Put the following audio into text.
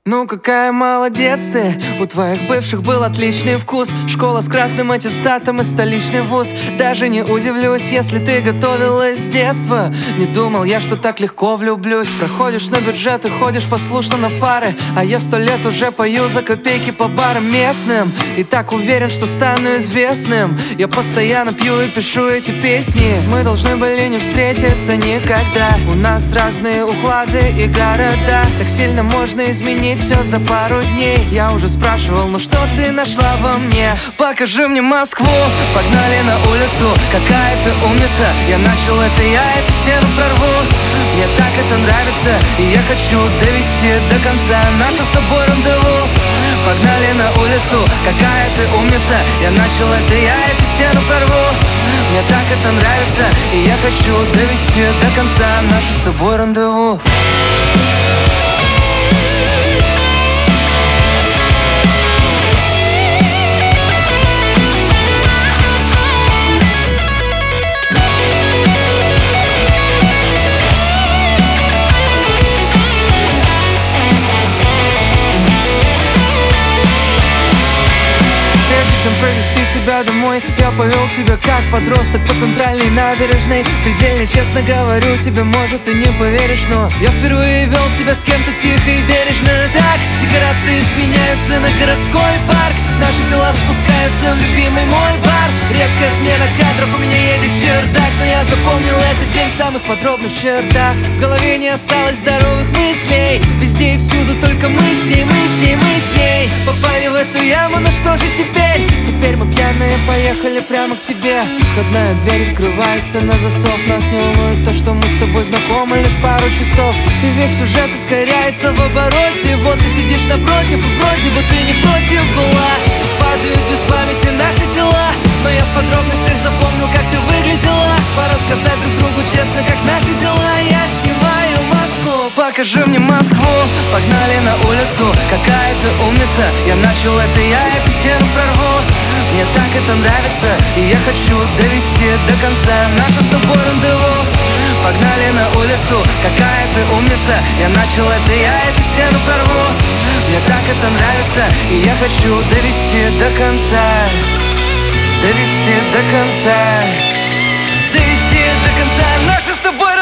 Ну какая молодец ты, у твоих бывших был отличный вкус. Школа с красным аттестатом и столичный вуз. Даже не удивлюсь, если ты готовилась с детства. Не думал я, что так легко влюблюсь. Проходишь на бюджет и ходишь послушно на пары, а я 100 лет уже пою за копейки по барам местным. И так уверен, что стану известным. Я постоянно пью и пишу эти песни. Мы должны были не встретиться никогда. У нас разные уклады и города. Так сильно можно изменить все за пару дней. Я уже спрашивал, ну что ты нашла во мне? Покажи мне Москву. Погнали на улицу, какая ты умница. Я начал это, я эту стену прорву. Мне так это нравится, и я хочу довести до конца наше с тобой рандеву. Погнали на улицу, какая ты умница. Я начал это, я эту стену прорву. Мне так это нравится, и я хочу довести до конца наше с тобой рандеву. Чем провести тебя домой, я повел тебя как подросток по центральной набережной. Предельно честно говорю тебе, может ты не поверишь, но я впервые вел себя с кем-то тихо и бережно. Так, декорации сменяются на городской парк. Наши тела спускаются в любимый мой бар. Резкая смена кадров, у меня едет чердак. Но я запомнил этот день в самых подробных чертах. В голове не осталось здоровых мыслей. Везде и всюду только мы с ней, мы с ней, мы с ней. Попали в эту яму, но что же теперь? Теперь мы пьяные поехали прямо к тебе. Входная дверь скрывается на засов. Нас не волнует то, что мы с тобой знакомы лишь пару часов. И весь сюжет ускоряется в обороте. Вот ты сидишь напротив, и вроде бы ты не против была. Падают без памяти наши тела, но я в подробностях запомнил, как ты выглядела. Пора сказать друг другу честно, как наши дела. Я снимаю маску, покажи мне Москву. Погнали на улицу, какая ты умница. Я начал это, я эту стену прорву. Мне так это нравится, и я хочу довести до конца наше с тобой рандеву. Погнали на улицу, какая ты умница. Я начал это, я эту стену прорву. Мне так это нравится, и я хочу довести до конца. Довести до конца. Довести до конца наше с тобой